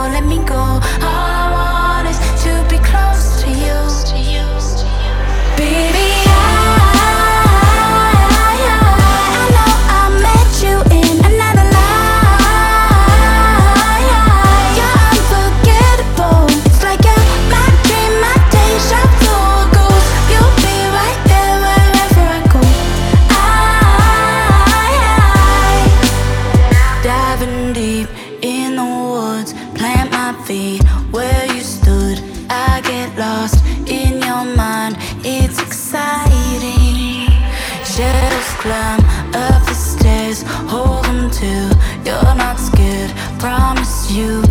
let me go. All I want is to be close to you. Baby, I know I met you in another life. You're unforgettable. It's like you're my dream, my deja vu. Ghost, you'll be right there wherever I go. Diving deep in the woods, plant my feet where you stood. I get lost in your mind, it's exciting. Shadows climb up the stairs, hold them till you're not scared. Promise you